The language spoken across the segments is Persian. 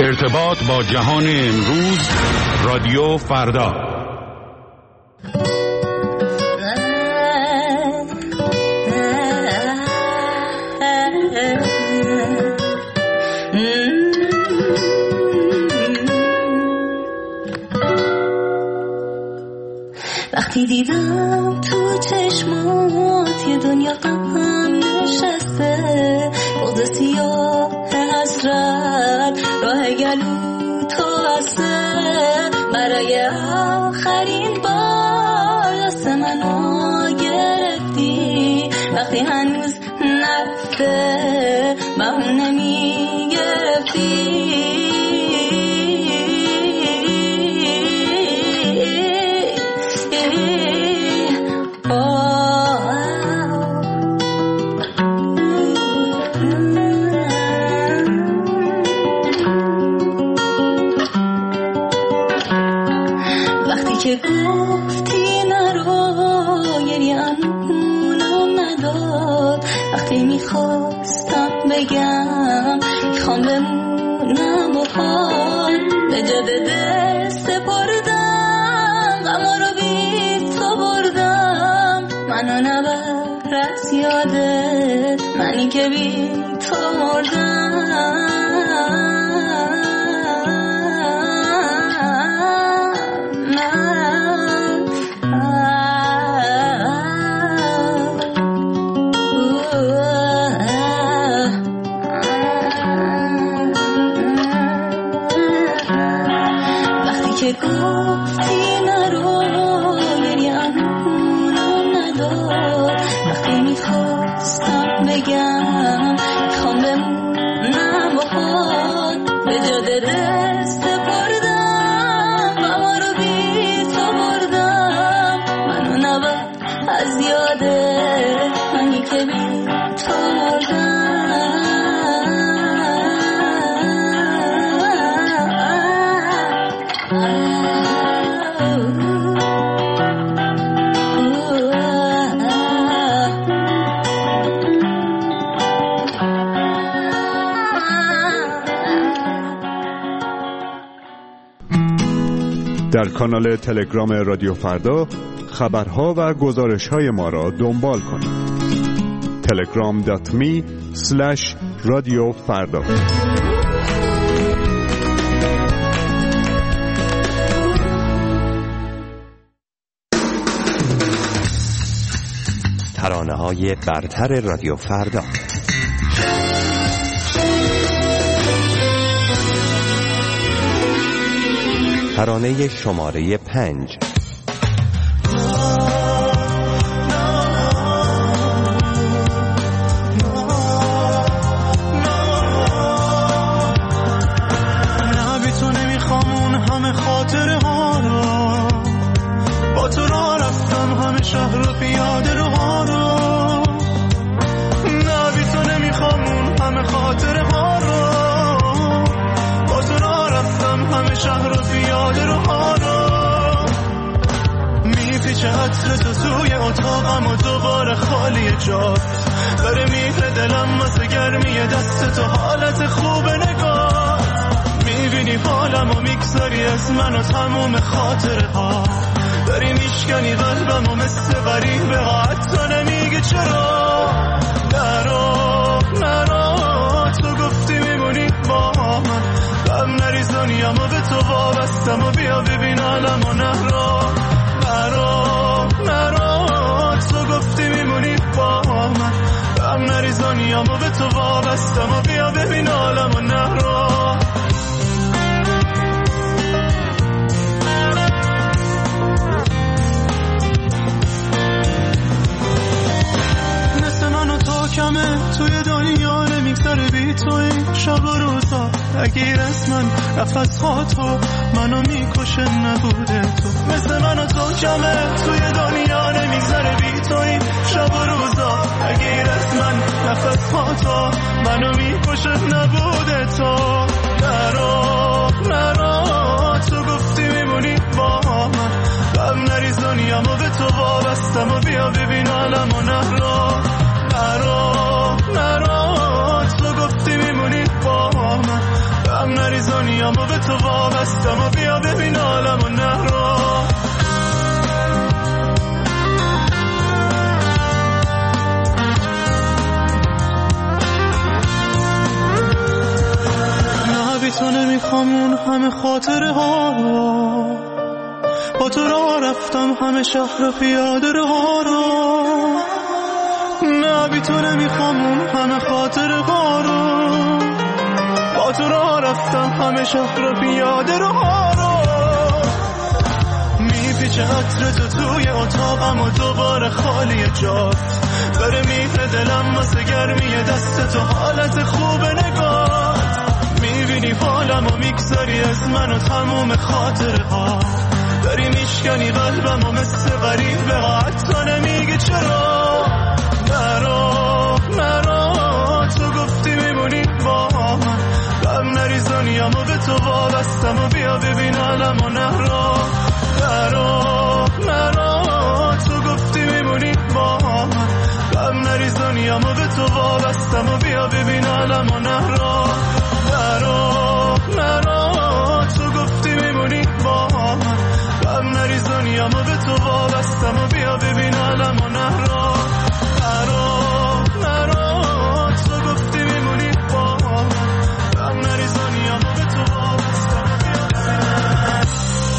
ارتباط با جهان امروز، رادیو فردا. وقتی دیدم تو چشمات یه دنیا غم نشسته، بغض سیاه حسرت راه گلو تو هسته، برای آخرین بار دست منو گرفتی، وقتی هنوز نرفته بهونه میگرفتی. که گفتی نرو گریه‌مونم نداد، وقتی میخواستم بگم میخوام بمونم با حال، به جا به دست بردم غما رو بی تو بردم، منو نبر از یادت منی که بی تو مردم. که گفتی نرو گریه‌مونم نداد، وقتی میخواستم بگم میخوام بمونم با حال، به جا دست بردم غما رو بی تو بردم، منو نبر از یادت منی که بی تو مردم. در کانال تلگرام رادیو فردا خبرها و گزارش‌های ما را دنبال کنید. telegram.me/رادیو فردا. ترانه‌های برتر رادیو فردا. ترانه شماره 5. نه بی تو نمیخوام اون همه خاطره ها رو، با تو را رفتم همه شهر و پیاده رو ها رو، نه بی تو نمیخوام اون همه خاطره ها رو، با تو را رفتم همه شهر و پیاده رو ها رو، میپیچه عطر تو توی اتاقم و دوباره خالی جاست، داره میره دلم واسه گرمی دست تو، حالت خوب نگاه میبینی حالم و میگذاری از من و تموم خاطره ها، داری میشکنی قلبم و مثل غریبه ها، حتی نمیگه چرا. نرو نرو تو گفتی میمونی با من، غم نریز دنیامو به تو وابستم و بیا ببین عالم و نرو. نرو نرو تو گفتی میمونی با من، غم نریز دنیامو به تو وابستم و بیا ببین عالم و نرو. کمه توی دنیا نمیگذره بی تو این شب و روزا، اگیر از من نفس تو منو میکشه نبوده تو، مثل من و تو کمه توی دنیا نمیگذره بی تو این شب و روزا، اگیر از من نفس تو منو میکشه نبوده تو. نرو نرو تو گفتی میمونی با من، غم نریز دنیامو به تو وابستم و بیا ببین عالم و نرو. نرو نرو تو گفتی میمونی با من، غم نریز دنیا دنیامو به تو وابستم و بیا ببین عالمو نهرو. نه بی تو نمیخوام اون همه خاطره ها رو، با تو راه رفتم همه شهر پیاده ها رو. نه بی تو نمیخوام اون همه خاطره ها رو، با تو راه رفتم همه شهر پیاده ها رو. میپیچه عطر تو توی اتاقم و دوباره خالی جات، داره میره دلم واسه گرمی دست تو، حالت خوب نگاه. میبینی حالم و میگذاری از من و تموم خاطره ها، داری میشکنی قلبم و مثل غریب به حتی نمیگی چرا. نرو تو گفتی میمونی با من، غم نریز دنیامو به تو وابستم و بیا ببین عالمو نهرو. نرو تو گفتی میمونی با من، غم نریز دنیامو به تو وابستم و بیا ببین عالمو نهرو. نرو تو گفتی میمونی با من، غم نریز دنیامو به تو وابستم و بیا ببین عالمو نهرو. نرو تو گفتی میمونی با من، غم نریز دنیامو به تو وابستم و بیا ببین.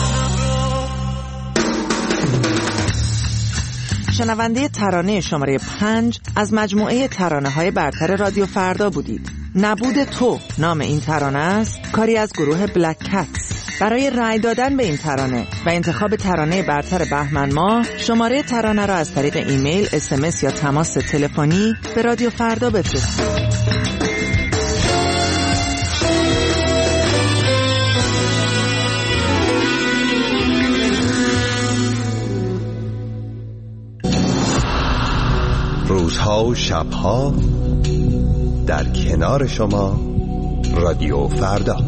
شنونده ترانه شماره 5 از مجموعه ترانه‌های برتر رادیو فردا بودید. نبود تو نام این ترانه است، کاری از گروه بلک کتس. برای رأی دادن به این ترانه و انتخاب ترانه برتر بهمن ماه، شماره ترانه را از طریق ایمیل، SMS یا تماس تلفنی به رادیو فردا بفرستید. روزها و شبها در کنار شما رادیو فردا.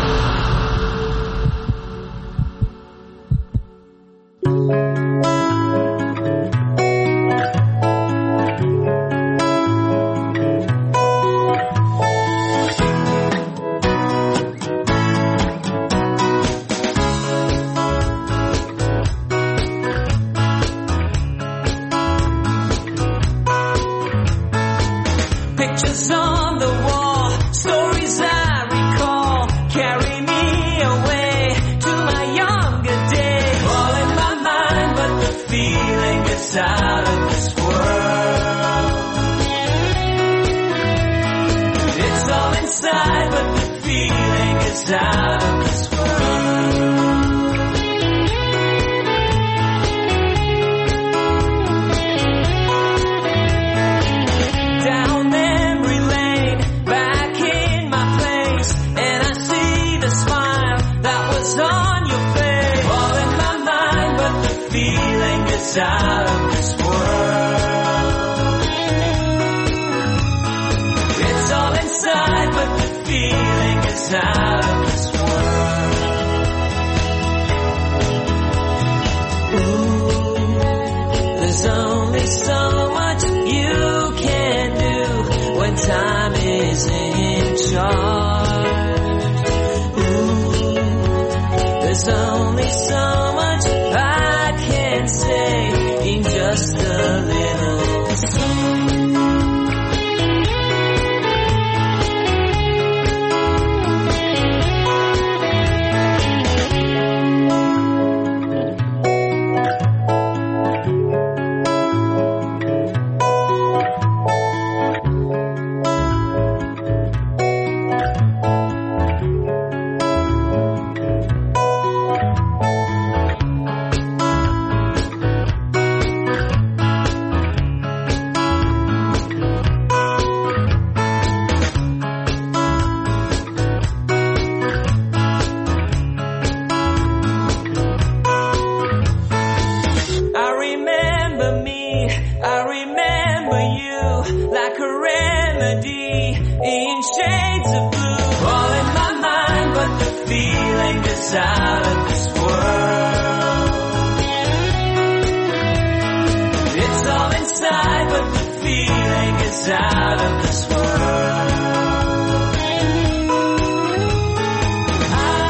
Out of this world, I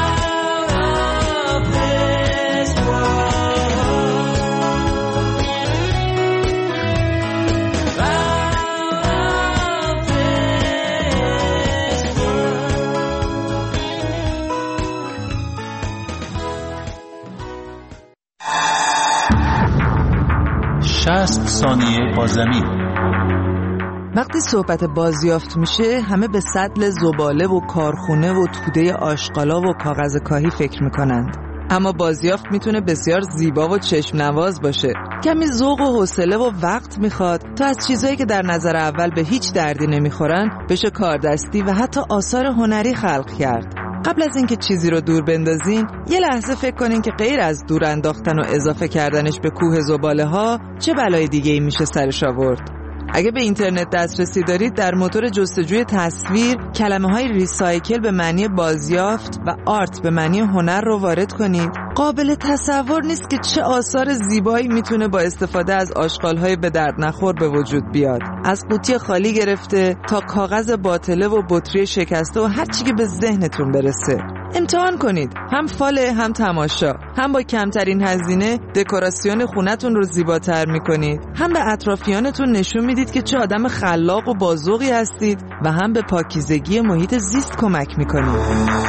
60 ثانیه با زمین. وقتی صحبت بازیافت میشه همه به سطل زباله و کارخونه و توده آشغالا و کاغذ کاهی فکر میکنند. اما بازیافت میتونه بسیار زیبا و چشم نواز باشه. کمی ذوق و حوصله و وقت میخواد تا از چیزایی که در نظر اول به هیچ دردی نمیخورن بشه کاردستی و حتی آثار هنری خلق کرد. قبل از اینکه چیزی رو دور بندازین یه لحظه فکر کنین که غیر از دور انداختن و اضافه کردنش به کوه زباله ها چه بلای دیگه‌ای میشه سرش آورد. اگه به اینترنت دسترسی دارید در موتور جستجوی تصویر کلمه‌های ریسایکل به معنی بازیافت و آرت به معنی هنر رو وارد کنید. قابل تصور نیست که چه آثار زیبایی میتونه با استفاده از آشغال‌های به درد نخور به وجود بیاد. از قوطی خالی گرفته تا کاغذ باطله و بطری شکسته و هر چی که به ذهنتون برسه. امتحان کنید، هم فاله هم تماشا. هم با کمترین هزینه دکوراسیون خونتون رو زیباتر میکنید، هم به اطرافیانتون نشون میدید که چه آدم خلاق و بازوقی هستید و هم به پاکیزگی محیط زیست کمک میکنید.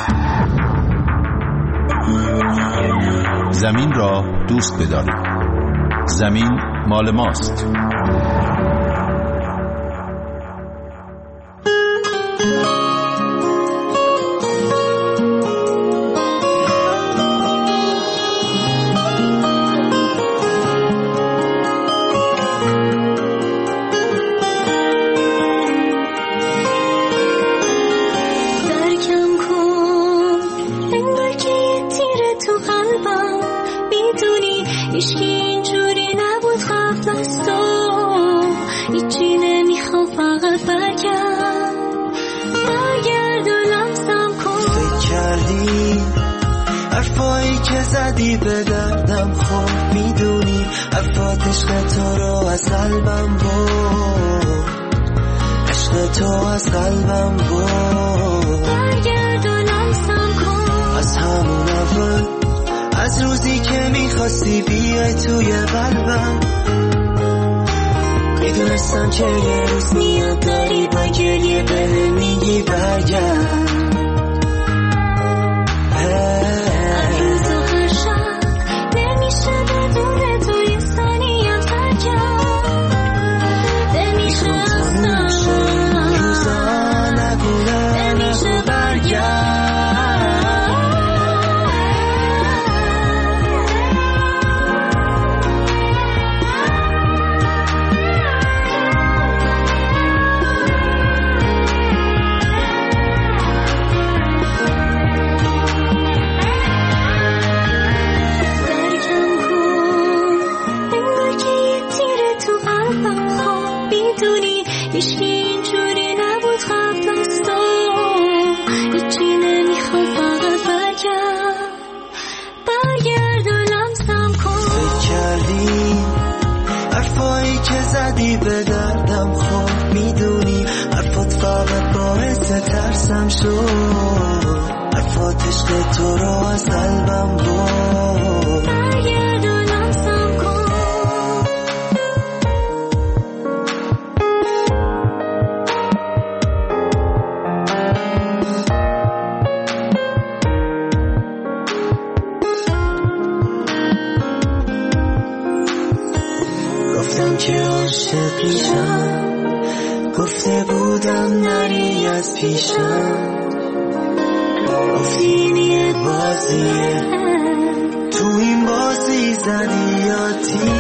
زمین را دوست بدارید. زمین مال ماست. زدی به دردم خوب میدونی حرفات عشق تو رو از قلبم بود، عشق تو از قلبم بود. برگرد و لمسم کن از همون اول، از روزی که میخواستی بیای توی قلبم. میدونستم که یه روز میاد داری با گریه به میگی برگرد. به دردم خوب میدونی حرفات فقط باعث ترسم شد، حرفات عشق تو رو از قلبم بود. برگرد و لمسم کن گفتم که عاشقیشم، گفته بودم نری از پیشم، گفتی این یه بازیه، تو این بازی زدی یا تیر.